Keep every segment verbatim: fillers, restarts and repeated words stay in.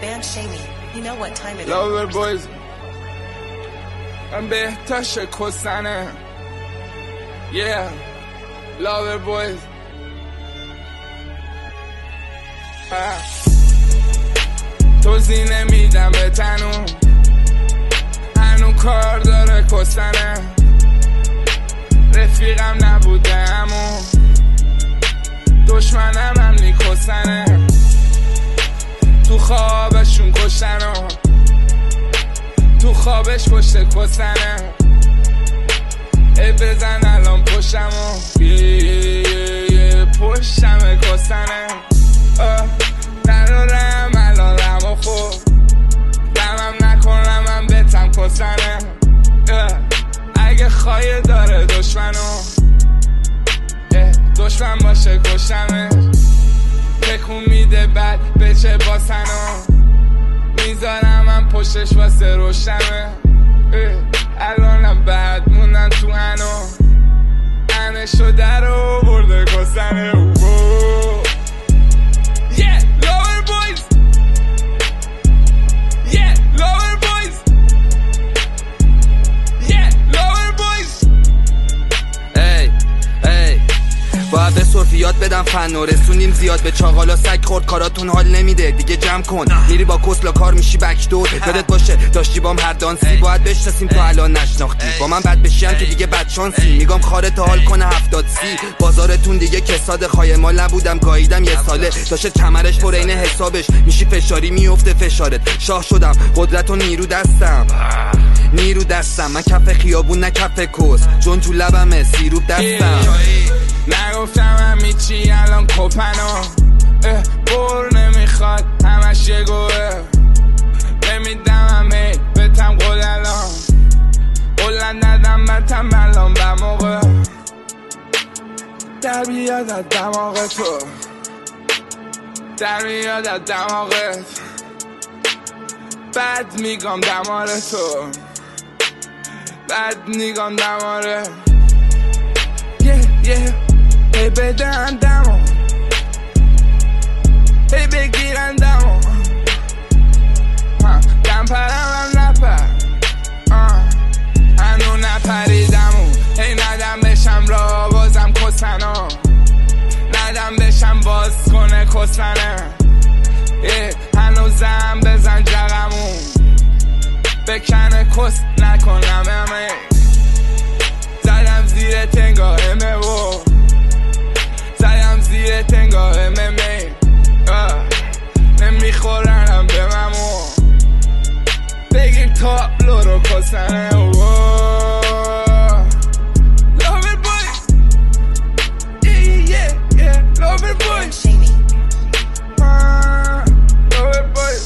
Band shaming. You know what time it is. Lover boys. من بهتر شکستنه. Yeah. Lover boys. توضیح نمیدم به تنو، هنو کار داره کستنه. رفیقم نبوده امو دشمنم هم نیکستنه. تو خوابشون کشتنو، تو خوابش پشت کستنه. ای بزن الان پشتمو، یه یه یه یه پشتم کستنه. ندارم الان رم و خوب دمم نکنم من بتم کستنه. اگه خواهی داره دشمنو، دشمن باشه کشتمش. تکون میده بعد بچه باسنو، میذارم من پشتش واسه روشمه. الانم بعد موندن تو انو، انه شده رو برده کستنه. Yeah, lover boys. Yeah, lover boys. Yeah, lover boys. Ey, ey. باید به صرفی یاد بدم فن و رسونیم زیاد به چاقالا. سگ خورد کاراتون حال نمیده دیگه جمع کن. میری با کسلا کار میشی بکدور. یادت باشه داشتی بام هر دانسی باید بشناسیم تو الان نشناختی. با من بد بشیم که دیگه بد شانسی. میگم خارت حال کنه هفتاد سی. بازارتون دیگه کساد خایمال نبودم گاییدم یه ساله. داشته کمرش پر عین حسابش میشی فشاری میفته فشارت. شاه شدم قدرت و نیرو دستم، نیرو دستم. من کف خیابون نه کف کس، جون تو لبمه سیروب دستم. نگفتم هم میچی الان کپنو، بور نمیخواد همش یه گوه. نمیدم همه بتم قول الان، قولن ندم بتم الان بموقع. در بیاد از دماغ تو، در بیاد از دماغت. بد میگم دمار تو، بد میگم دماره. yeah, yeah. ای بدن دمو، ای بگیرن دمو. دم پرم هم نپر، هنو نپریدمو. ای ندم بشم را بازم کسنو، ندم بشم باز کنه کسنه. هنو زم بزن جغمو، بکنه کس نکنم همه. زدم زیر تنگاه همه و زدم زیر تنگاه همه. نمیخورنم به ممو، بگیر تابلو رو کسنه. Lover boys. Yeah, yeah, yeah. Lover boys. Lover boys.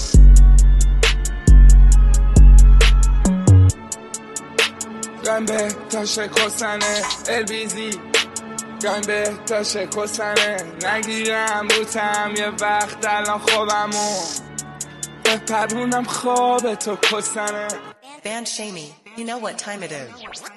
گم به تا شکستنه البیزی، گم به تا شکستنه. نگیرم روتم یه وقت الان خوابمو، بپرونم خواب تو کستنه. Band shaming. You know what time it is.